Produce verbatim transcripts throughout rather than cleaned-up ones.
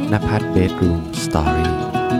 นภัทร Bedroom Story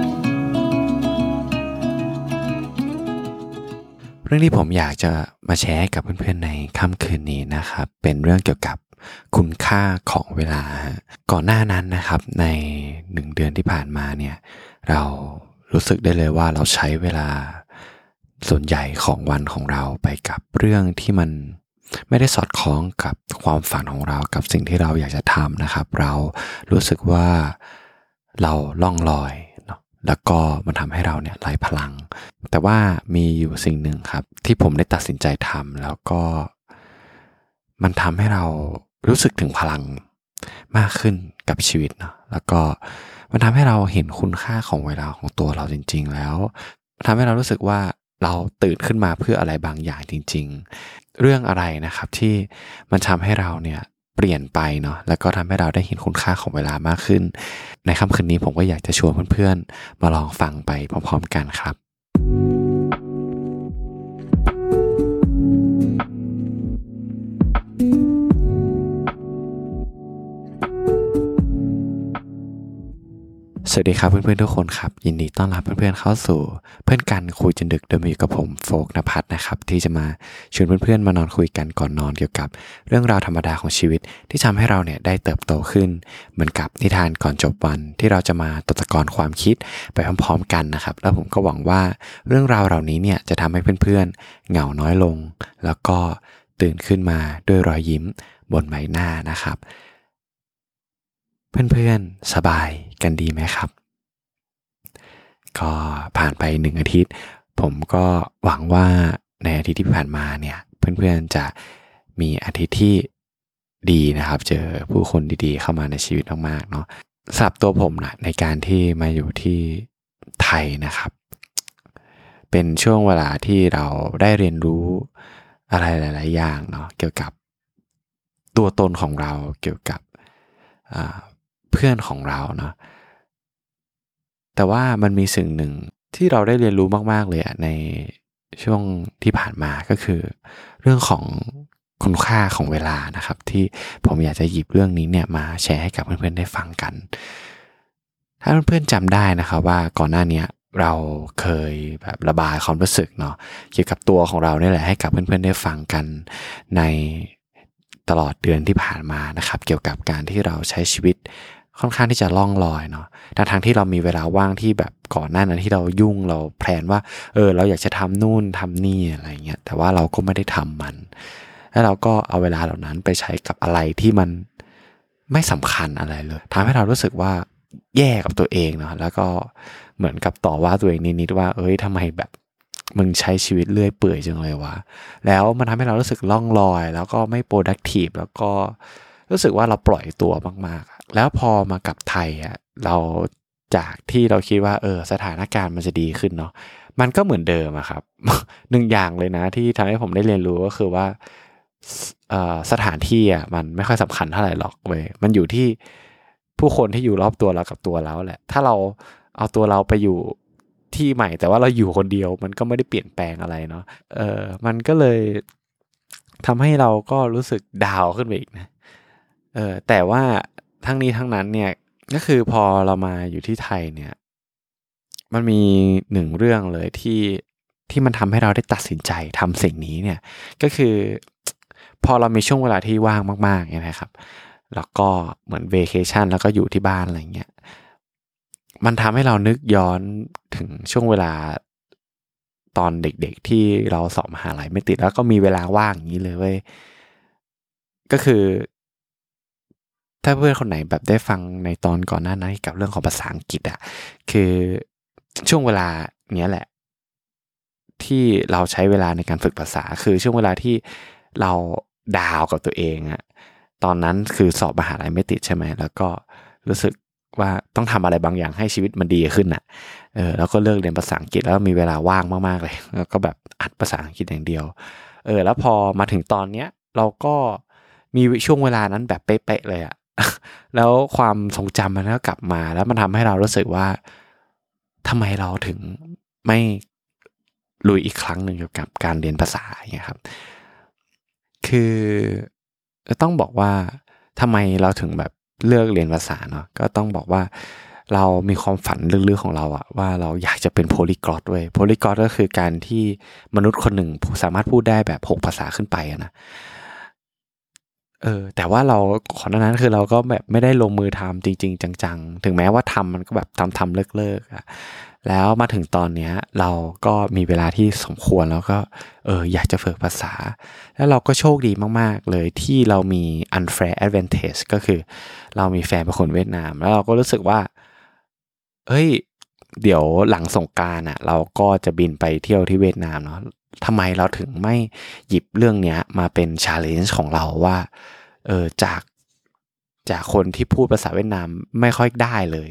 เรื่องที่ผมอยากจะมาแชร์กับเพื่อนๆในค่ำคืนนี้นะครับเป็นเรื่องเกี่ยวกับคุณค่าของเวลาก่อนหน้านั้นนะครับในหนึ่งเดือนที่ผ่านมาเนี่ยเรารู้สึกได้เลยว่าเราใช้เวลาส่วนใหญ่ของวันของเราไปกับเรื่องที่มันไม่ได้สอดคล้องกับความฝันของเรากับสิ่งที่เราอยากจะทำนะครับเรารู้สึกว่าเราล่องลอยเนาะแล้วก็มันทำให้เราเนี่ยไร้พลังแต่ว่ามีอยู่สิ่งหนึ่งครับที่ผมได้ตัดสินใจทำแล้วก็มันทำให้เรารู้สึกถึงพลังมากขึ้นกับชีวิตเนาะแล้วก็มันทำให้เราเห็นคุณค่าของเวลาของตัวเราจริงๆแล้วมันทำให้เรารู้สึกว่าเราตื่นขึ้นมาเพื่ออะไรบางอย่างจริงๆเรื่องอะไรนะครับที่มันทำให้เราเนี่ยเปลี่ยนไปเนาะแล้วก็ทำให้เราได้เห็นคุณค่าของเวลามากขึ้นในค่ำคืนนี้ผมก็อยากจะชวนเพื่อนๆมาลองฟังไปพร้อมๆกันครับสวัสดีครับเพื่อนๆทุกคนครับยินดีต้อนรับเพื่อนๆเข้าสู่เพื่อนกันคุยจนดึกโดยมีอยู่กับผมโฟกนภัทรนะครับที่จะมาชวนเพื่อนๆมานอนคุยกันก่อนนอนเกี่ยวกับเรื่องราวธรรมดาของชีวิตที่ทำให้เราเนี่ยได้เติบโตขึ้นเหมือนกับนิทานก่อนจบวันที่เราจะมาตกตะกอนความคิดไปพร้อมๆกันนะครับแล้วผมก็หวังว่าเรื่องราวเหล่านี้เนี่ยจะทำให้เพื่อนๆเหงาน้อยลงแล้วก็ตื่นขึ้นมาด้วยรอยยิ้มบนใบหน้านะครับเพื่อนๆสบายกันดีไหมครับก็ผ่านไปหนึ่งอาทิตย์ผมก็หวังว่าในอาทิตย์ที่ผ่านมาเนี่ยเพื่อนๆจะมีอาทิตย์ที่ดีนะครับเจอผู้คนดีๆเข้ามาในชีวิตมากๆเนาะสำหรับตัวผมนะในการที่มาอยู่ที่ไทยนะครับเป็นช่วงเวลาที่เราได้เรียนรู้อะไรหลายๆอย่างเนาะเกี่ยวกับตัวตนของเราเกี่ยวกับเพื่อนของเราเนาะแต่ว่ามันมีสิ่งหนึ่งที่เราได้เรียนรู้มากๆเลยในช่วงที่ผ่านมาก็คือเรื่องของคุณค่าของเวลานะครับที่ผมอยากจะหยิบเรื่องนี้เนี่ยมาแชร์ให้กับเพื่อนๆได้ฟังกันถ้าเพื่อนๆจำได้นะครับว่าก่อนหน้านี้เราเคยแบบระบายความรู้สึกเนาะเกี่ยวกับตัวของเราเนี่ยแหละให้กับเพื่อนๆได้ฟังกันในตลอดเดือนที่ผ่านมานะครับเกี่ยวกับการที่เราใช้ชีวิตค่อนข้างที่จะล่องลอยเนาะแต่ทางที่เรามีเวลาว่างที่แบบก่อนหน้านั้นที่เรายุ่งเราแพลนว่าเออเราอยากจะทำนู่นทำนี่อะไรเงี้ยแต่ว่าเราก็ไม่ได้ทำมันแล้วเราก็เอาเวลาเหล่านั้นไปใช้กับอะไรที่มันไม่สำคัญอะไรเลยทำให้เรารู้สึกว่าแย่กับตัวเองเนาะแล้วก็เหมือนกับต่อว่าตัวเองนิดๆว่าเอ้ยทำไมแบบมึงใช้ชีวิตเลื่อยเปื่อยจังเลยวะแล้วมันทำให้เรารู้สึกล่องลอยแล้วก็ไม่ productive แล้วก็รู้สึกว่าเราปล่อยตัวมากๆแล้วพอมากลับไทยอ่ะเราจากที่เราคิดว่าเออสถานการณ์มันจะดีขึ้นเนาะมันก็เหมือนเดิมอะครับ หนึ่งอย่างเลยนะที่ทำให้ผมได้เรียนรู้ก็คือว่าเอ่อสถานที่อ่ะมันไม่ค่อยสำคัญเท่าไหร่หรอกเว้ยมันอยู่ที่ผู้คนที่อยู่รอบตัวเรากับตัวเราแหละถ้าเราเอาตัวเราไปอยู่ที่ใหม่แต่ว่าเราอยู่คนเดียวมันก็ไม่ได้เปลี่ยนแปลงอะไรเนาะเออมันก็เลยทำให้เราก็รู้สึกดาวขึ้นไปอีกนะเออแต่ว่าทั้งนี้ทั้งนั้นเนี่ยก็คือพอเรามาอยู่ที่ไทยเนี่ยมันมีหนึ่งเรื่องเลยที่ที่มันทำให้เราได้ตัดสินใจทำสิ่งนี้เนี่ยก็คือพอเรามีช่วงเวลาที่ว่างมากๆเนี่ยนะครับแล้วก็เหมือนเวเคชั่นแล้วก็อยู่ที่บ้านอะไรเงี้ยมันทำให้เรานึกย้อนถึงช่วงเวลาตอนเด็กๆที่เราสอบมหาลัยไม่ติดแล้วก็มีเวลาว่างอย่างนี้เลยเว้ยก็คือถ้าเพื่อนคนไหนแบบได้ฟังในตอนก่อนหน้านั้นกับเรื่องของภาษาอังกฤษอ่ะคือช่วงเวลาเนี้ยแหละที่เราใช้เวลาในการฝึกภาษาคือช่วงเวลาที่เราดาวกับตัวเองอ่ะตอนนั้นคือสอบมหาลัยไม่ติดใช่ไหมแล้วก็รู้สึกว่าต้องทำอะไรบางอย่างให้ชีวิตมันดีขึ้นอ่ะเออแล้วก็เลิกเรียนภาษาอังกฤษแล้วมีเวลาว่างมากๆเลยแล้วก็แบบอัดภาษาอังกฤษอย่างเดียวเออแล้วพอมาถึงตอนเนี้ยเราก็มีช่วงเวลานั้นแบบเป๊ะๆเลยอ่ะแล้วความทรงจำมันก็กลับมาแล้วมันทำให้เรารู้สึกว่าทำไมเราถึงไม่ลุยอีกครั้งหนึ่งเกี่ยวกับการเรียนภาษาอย่างเงี้ยครับคือต้องบอกว่าทำไมเราถึงแบบเลือกเรียนภาษาเนาะก็ต้องบอกว่าเรามีความฝันลึกๆของเราอะว่าเราอยากจะเป็นโพลีกลอตด้วยโพลีกลอตก็คือการที่มนุษย์คนหนึ่งสามารถพูดได้แบบหกภาษาขึ้นไปอะนะเออแต่ว่าเราขอนนั้นคือเราก็แบบไม่ได้ลงมือทำจริงๆจังๆถึงแม้ว่าทำมันก็แบบทำทำเลิกๆอะแล้วมาถึงตอนเนี้ยเราก็มีเวลาที่สมควรแล้วก็เอออยากจะฝึกภาษาแล้วเราก็โชคดีมากๆเลยที่เรามี unfair advantage ก็คือเรามีแฟนเป็นคนเวียดนามแล้วเราก็รู้สึกว่าเอ้ยเดี๋ยวหลังสงกรานต์อ่ะเราก็จะบินไปเที่ยวที่เวียดนามเนาะทำไมเราถึงไม่หยิบเรื่องเนี้ยมาเป็น challenge ของเราว่าเออจากจากคนที่พูดภาษาเวียดนามไม่ค่อยได้เลย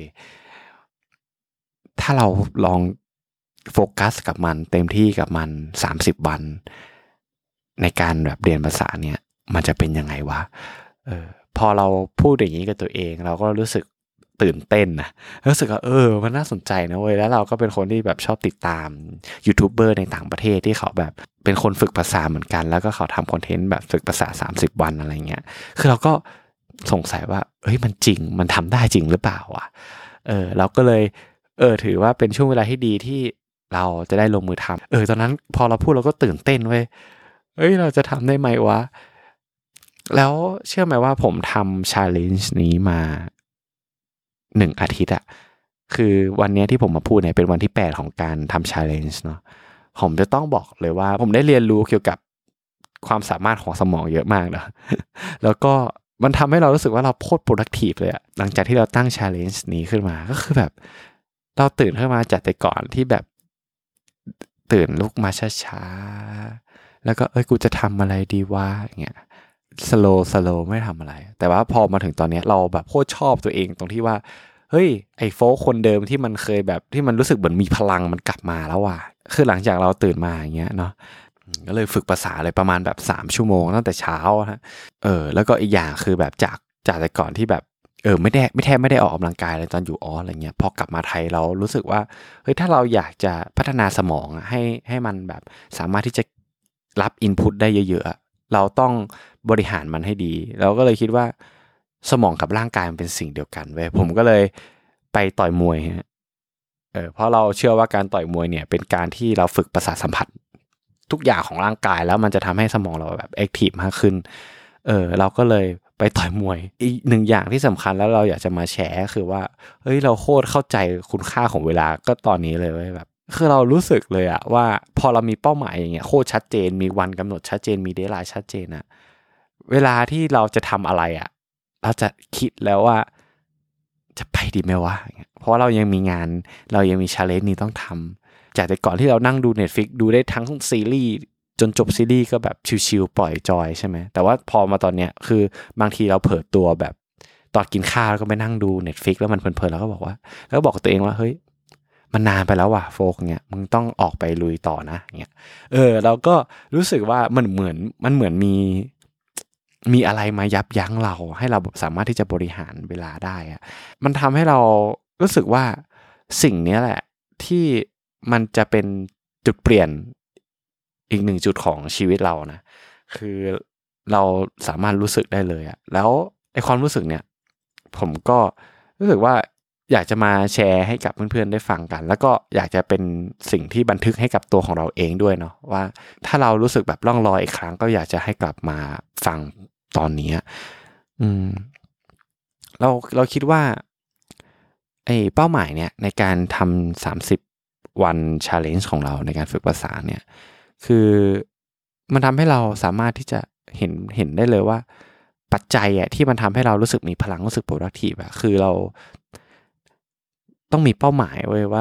ถ้าเราลองโฟกัสกับมันเต็มที่กับมันสามสิบวันในการแบบเรียนภาษาเนี่ยมันจะเป็นยังไงวะเออพอเราพูดอย่างนี้กับตัวเองเราก็รู้สึกตื่นเต้นนะรู้สึกว่าเออมันน่าสนใจนะเว้ยแล้วเราก็เป็นคนที่แบบชอบติดตามยูทูบเบอร์ในต่างประเทศที่เขาแบบเป็นคนฝึกภาษาเหมือนกันแล้วก็เขาทำคอนเทนต์แบบฝึกภาษาสามสิบวันอะไรเงี้ยคือเราก็สงสัยว่าเฮ้ยมันจริงมันทำได้จริงหรือเปล่าวะเออเราก็เลยเออถือว่าเป็นช่วงเวลาที่ดีที่เราจะได้ลงมือทำเออตอนนั้นพอเราพูดเราก็ตื่นเต้นเว้ยเฮ้ยเราจะทำได้ไหมวะแล้วเชื่อไหมว่าผมทำ challenge นี้มาหนึ่งอาทิตย์อะคือวันนี้ที่ผมมาพูดเนี่ยเป็นวันที่แปดของการทำ challenge เนาะผมจะต้องบอกเลยว่าผมได้เรียนรู้เกี่ยวกับความสามารถของสมองเยอะมากนะแล้วก็มันทำให้เรารู้สึกว่าเราโคตร productive เลยอะหลังจากที่เราตั้ง challenge นี้ขึ้นมาก็คือแบบเราตื่นขึ้นมาจากแต่ก่อนที่แบบตื่นลุกมาช้าๆแล้วก็เอ้ยกูจะทำอะไรดีวะอย่างเงี้ยสโลว์สโลว์ไม่ทำอะไรแต่ว่าพอมาถึงตอนนี้เราแบบโคตรชอบตัวเองตรงที่ว่าเฮ้ยไอ้โฟกคนเดิมที่มันเคยแบบที่มันรู้สึกเหมือนมีพลังมันกลับมาแล้วว่ะคือหลังจากเราตื่นมาอย่างเงี้ยเนาะก็เลยฝึกภาษาเลยประมาณแบบสามชั่วโมงตั้งแต่เช้าฮะเออแล้วก็อีกอย่างคือแบบจากจากแต่ก่อนที่แบบเออไม่ได้ไม่แทบไม่ได้ออกกำลังกายเลยตอนอยู่ออสอะไรเงี้ยพอกลับมาไทยเรารู้สึกว่าเฮ้ยถ้าเราอยากจะพัฒนาสมองให้ให้มันแบบสามารถที่จะรับอินพุตได้เยอะๆเราต้องบริหารมันให้ดีเราก็เลยคิดว่าสมองกับร่างกายมันเป็นสิ่งเดียวกันเว้ยผมก็เลยไปต่อยมวยฮะเออเพราะเราเชื่อว่าการต่อยมวยเนี่ยเป็นการที่เราฝึกประสาทสัมผัสทุกอย่างของร่างกายแล้วมันจะทำให้สมองเราแบบแอคทีฟมากขึ้นเออเราก็เลยไปต่อยมวยอีกหนึ่งอย่างที่สำคัญแล้วเราอยากจะมาแชร์คือว่าเฮ้ยเราโคตรเข้าใจคุณค่าของเวลาก็ตอนนี้เลยเว้ยแบบคือเรารู้สึกเลยอะว่าพอเรามีเป้าหมายอย่างเงี้ยโคตรชัดเจนมีวันกำหนดชัดเจนมีเดดไลน์ชัดเจนอะเวลาที่เราจะทำอะไรอะเราจะคิดแล้วว่าจะไปดีไหมวะเพราะเรายังมีงานเรายังมีชาเลนจ์นี้ต้องทำจากแต่ก่อนที่เรานั่งดู Netflix ดูได้ทั้งซีรีส์จนจบซีรีส์ก็แบบชิลๆปล่อยจอยใช่ไหมแต่ว่าพอมาตอนเนี้ยคือบางทีเราเผลอตัวแบบตอนกินข้าวแล้วก็ไปนั่งดู Netflix แล้วมันเพลินๆแล้วก็บอกว่าแล้วก็บอกกับตัวเองว่าเฮ้ยมันนานไปแล้วว่ะโฟกเงี้ยมึงต้องออกไปลุยต่อนะเงี้ยเออเราก็รู้สึกว่ามันเหมือนมันเหมือนมีมีอะไรมายับยั้งเราให้เราสามารถที่จะบริหารเวลาได้อะมันทำให้เรารู้สึกว่าสิ่งนี้แหละที่มันจะเป็นจุดเปลี่ยนอีกหนึ่งจุดของชีวิตเรานะคือเราสามารถรู้สึกได้เลยอะแล้วไอ้ความรู้สึกเนี่ยผมก็รู้สึกว่าอยากจะมาแชร์ให้กับเพื่อนๆได้ฟังกันแล้วก็อยากจะเป็นสิ่งที่บันทึกให้กับตัวของเราเองด้วยเนาะว่าถ้าเรารู้สึกแบบล่องลอยอีกครั้งก็อยากจะให้กลับมาฟังตอนนี้อืมเราเราคิดว่าไอ้เป้าหมายเนี่ยในการทำสามสิบวัน challenge ของเราในการฝึกภาษาเนี่ยคือมันทำให้เราสามารถที่จะเห็นเห็นได้เลยว่าปัจจัยอะที่มันทำให้เรารู้สึกมีพลังรู้สึก productive อะคือเราต้องมีเป้าหมายไว้ว่า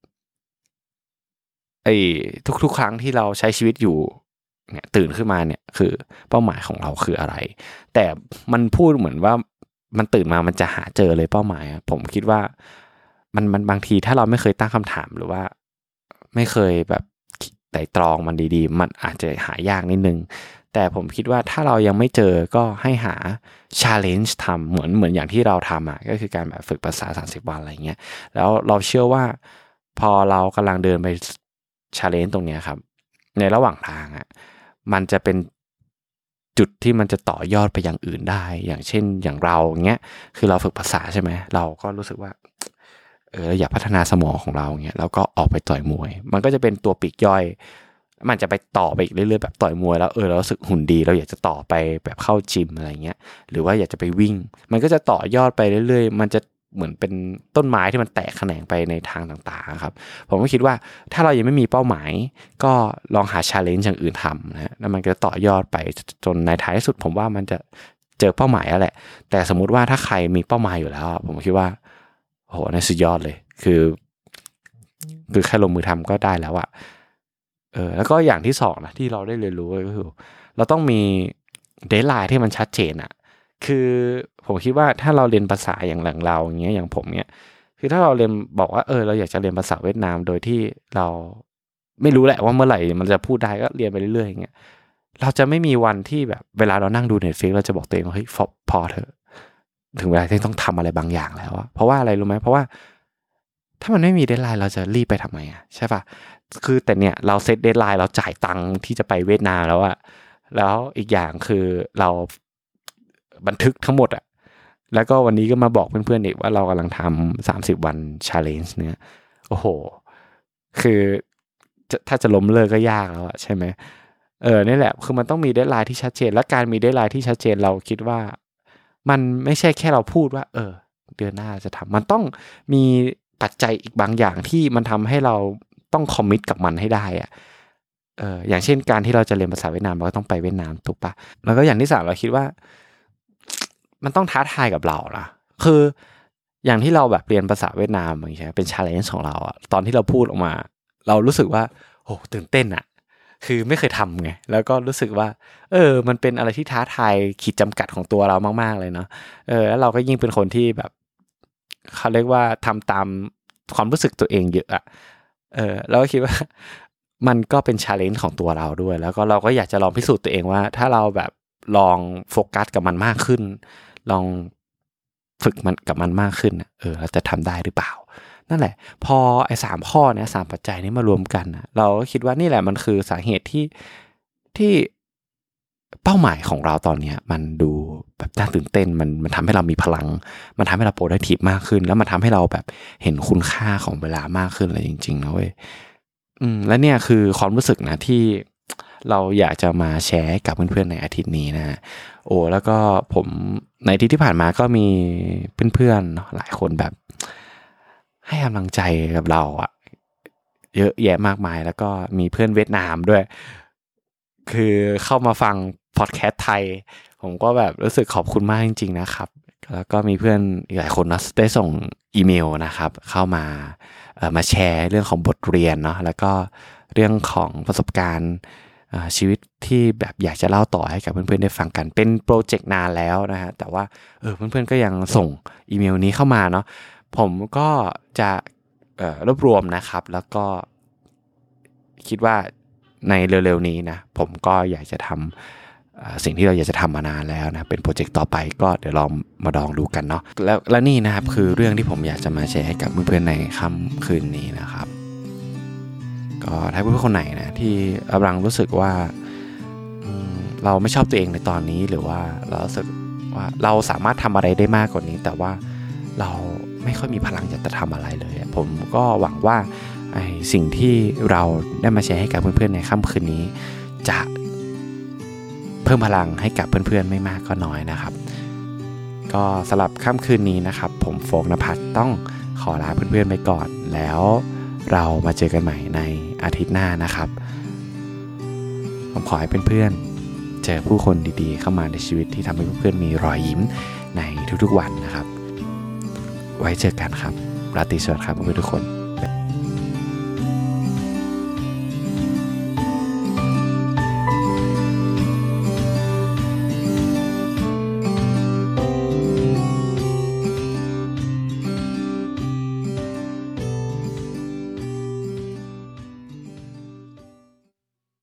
ไอ้ทุกๆครั้งที่เราใช้ชีวิตอยู่เนี่ยตื่นขึ้นมาเนี่ยคือเป้าหมายของเราคืออะไรแต่มันพูดเหมือนว่ามันตื่นมามันจะหาเจอเลยเป้าหมายผมคิดว่ามันมันบางทีถ้าเราไม่เคยตั้งคำถามหรือว่าไม่เคยแบบไต่ตรองมันดีๆมันอาจจะหายากนิดนึงแต่ผมคิดว่าถ้าเรายังไม่เจอก็ให้หา challenge ทำเหมือนเหมือนอย่างที่เราทำอ่ะก็คือการแบบฝึกภาษาสามสิบวันอะไรเงี้ยแล้วเราเชื่อว่าพอเรากำลังเดินไป challenge ตรงเนี้ยครับในระหว่างทางอ่ะมันจะเป็นจุดที่มันจะต่อยอดไปอย่างอื่นได้อย่างเช่นอย่างเราเงี้ยคือเราฝึกภาษาใช่ไหมเราก็รู้สึกว่าเอออยากพัฒนาสมองของเราเงี้ยแล้วก็ออกไปต่อยมวยมันก็จะเป็นตัวปีกย่อยมันจะไปต่อไปอีกเรื่อยๆแบบต่อยมวยแล้วเออเรารู้สึกหุ่นดีเราอยากจะต่อไปแบบเข้าจิมอะไรเงี้ยหรือว่าอยากจะไปวิ่งมันก็จะต่อยอดไปเรื่อยๆมันจะเหมือนเป็นต้นไม้ที่มันแตกแขนงไปในทางต่างๆครับผมก็คิดว่าถ้าเรายังไม่มีเป้าหมายก็ลองหา challenge อย่างอื่นทำนะแล้วมันก็ต่อยอดไปจนในท้ายสุดผมว่ามันจะเจอเป้าหมายแล้วแหละแต่สมมุติว่าถ้าใครมีเป้าหมายอยู่แล้วผมคิดว่าโอ้โหนั่นสุดยอดเลยคือคือแค่ลงมือทำก็ได้แล้วอะเออแล้วก็อย่างที่สองนะที่เราได้เรียนรู้ก็คือเราต้องมีเดดไลน์ที่มันชัดเจนอะคือผมคิดว่าถ้าเราเรียนภาษาอย่างหลังเราอย่างเงี้ยอย่างผมเนี้ยคือถ้าเราเรียนบอกว่าเออเราอยากจะเรียนภาษาเวียดนามโดยที่เราไม่รู้แหละว่าเมื่อไหร่มันจะพูดได้ก็เรียนไปเรื่อยๆอย่างเงี้ยเราจะไม่มีวันที่แบบเวลาเรานั่งดู Netflix เราจะบอกตัวเองว่าเฮ้ยพอเถอะถึงเวลาที่ต้องทำอะไรบางอย่างแล้วอะเพราะว่าอะไรรู้ไหมเพราะว่าถ้ามันไม่มีเดดไลน์เราจะรีบไปทำไมอะใช่ป่ะคือแต่เนี่ยเราเซตเดดไลน์เราจ่ายตังค์ที่จะไปเวียดนามแล้วอะแล้วอีกอย่างคือเราบันทึกทั้งหมดอะแล้วก็วันนี้ก็มาบอกเพื่อนๆอีกว่าเรากำลังทำสามสิบวัน challenge เนี่ยโอ้โหคือถ้าจะล้มเลิกก็ยากแล้วอะใช่ไหมเออนี่แหละคือมันต้องมีเดดไลน์ที่ชัดเจนและการมีเดดไลน์ที่ชัดเจนเราคิดว่ามันไม่ใช่แค่เราพูดว่าเออเดือนหน้าจะทำมันต้องมีปัจจัยอีกบางอย่างที่มันทำให้เราต้องคอมมิตกับมันให้ได้อะเอออย่างเช่นการที่เราจะเรียนภาษาเวียดนามเราก็ต้องไปเวียดนามถูกปะแล้วก็อย่างที่สามเราคิดว่ามันต้องท้าทายกับเรานะคืออย่างที่เราแบบเรียนภาษาเวียดนามอย่างเงี้ยเป็น challenge ของเราอะตอนที่เราพูดออกมาเรารู้สึกว่าโอ้ตื่นเต้นอะคือไม่เคยทำไงแล้วก็รู้สึกว่าเออมันเป็นอะไรที่ท้าทายขีดจำกัดของตัวเรามากๆเลยเนาะเออแล้วเราก็ยิ่งเป็นคนที่แบบเขาเรียกว่าทำตามความรู้สึกตัวเองเยอะอะเออเราก็คิดว่ามันก็เป็น challenge ของตัวเราด้วยแล้วก็เราก็อยากจะลองพิสูจน์ตัวเองว่าถ้าเราแบบลองโฟกัสกับมันมากขึ้นลองฝึกมันกับมันมากขึ้นเออเราจะทำได้หรือเปล่านั่นแหละพอไอ้สามข้อเนี้ยสามปัจจัยนี้มารวมกันนะเราก็คิดว่านี่แหละมันคือสาเหตุที่ที่เป้าหมายของเราตอนนี้มันดูแบบน่าตื่นเต้นมันมันทำให้เรามีพลังมันทำให้เราโปรดักทีฟมากขึ้นแล้วมันทำให้เราแบบเห็นคุณค่าของเวลามากขึ้นเลยจริงๆนะเว้ยอืมและเนี่ยคือความรู้สึกนะที่เราอยากจะมาแชร์กับเพื่อนๆในอาทิตย์นี้นะโอ้แล้วก็ผมในอาทิตย์ที่ผ่านมาก็มีเพื่อนๆหลายคนแบบให้กำลังใจกับเราอะเยอะแยะมากมายแล้วก็มีเพื่อนเวียดนามด้วยคือเข้ามาฟังพอดแคสต์ไทยผมก็แบบรู้สึกขอบคุณมากจริงๆนะครับแล้วก็มีเพื่อนอีกหลายคนนะได้ส่งอีเมลนะครับเข้ามาเอ่อมาแชร์เรื่องของบทเรียนเนาะแล้วก็เรื่องของประสบการณ์ชีวิตที่แบบอยากจะเล่าต่อให้กับเพื่อนๆได้ฟังกันเป็นโปรเจกต์นานแล้วนะฮะแต่ว่าเออเพื่อนๆก็ยังส่งอีเมลนี้เข้ามาเนาะผมก็จะเอ่อรวบรวมนะครับแล้วก็คิดว่าในเร็วๆนี้นะผมก็อยากจะทำสิ่งที่เราอยากจะทำมานานแล้วนะเป็นโปรเจกต์ต่อไปก็เดี๋ยวลองมาลองดูกันเนาะแล้วและนี่นะครับคือเรื่องที่ผมอยากจะมาแชร์ให้กับเพื่อนๆในค่ำคืนนี้นะครับก็ถ้าเพื่อนๆคนไหนนะที่กำลังรู้สึกว่าเราไม่ชอบตัวเองในตอนนี้หรือว่าเรารู้สึกว่าเราสามารถทำอะไรได้มากกว่านี้แต่ว่าเราไม่ค่อยมีพลังอยากจะทำอะไรเลยผมก็หวังว่าไอ้สิ่งที่เราได้มาแชร์ให้กับเพื่อนๆในค่ำคืนนี้จะเพิ่มพลังให้กับเพื่อนๆไม่มากก็น้อยนะครับก็สำหรับค่ำคืนนี้นะครับผมโฟกนภัทรต้องขอลาเพื่อนๆไปก่อนแล้วเรามาเจอกันใหม่ในอาทิตย์หน้านะครับผมขอให้เพื่อนๆเจอผู้คนดีๆเข้ามาในชีวิตที่ทำให้เพื่อนๆมีรอยยิ้มในทุกๆวันนะครับไว้เจอกันครับราตรีสวัสดิ์ครับเพื่อนๆทุกคน